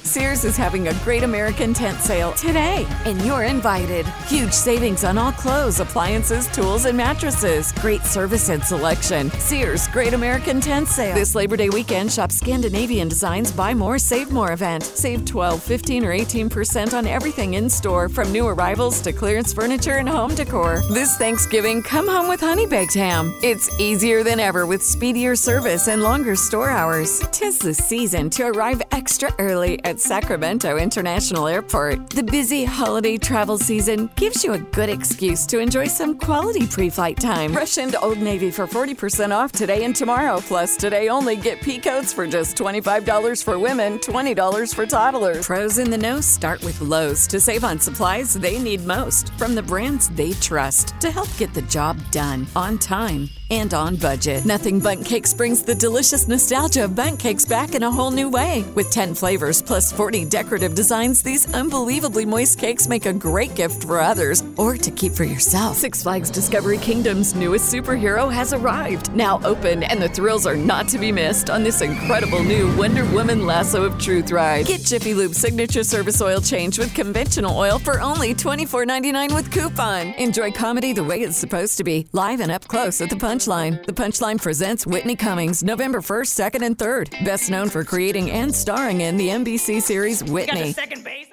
Sears is having a great American tent sale today, and you're invited. Huge savings on all clothes, appliances, tools, and mattresses. Great service and selection. Sears Great American Tent Sale. This Labor Day weekend, shop Scandinavian Designs Buy More, Save More event. Save 12, 15, or 18% on everything in store, from new arrivals to clearance furniture and home decor. This Thanksgiving, come home with Honey Baked Ham. It's easier than ever with speedier service and longer store hours. 'Tis the season to arrive extra early at Sacramento International Airport. The busy holiday travel season gives you a good excuse to enjoy some quality pre-flight time. Rush into Old Navy for 40% off today and tomorrow. Plus, today only get pea coats for just $25 for women, $20 for toddlers. Pros in the know start with Lowe's to save on supplies they need most from the brands they trust to help get the job done on time and on budget. Nothing Bundt Cakes brings the delicious nostalgia of Bundt Cakes back in a whole new way. With 10 flavors plus 40 decorative designs, these unbelievably moist cakes make a great gift for others or to keep for yourself. Six Flags Discovery Kingdom's newest superhero has arrived. Now open, and the thrills are not to be missed on this incredible new Wonder Woman Lasso of Truth ride. Get Jiffy Lube Signature Service Oil Change with conventional oil for only $24.99 with coupon. Enjoy comedy the way it's supposed to be, live and up close at the Punchline. The Punchline presents Whitney Cummings, November 1st, 2nd, and 3rd. Best known for creating and starring in the NBC series Whitney. Got the second base.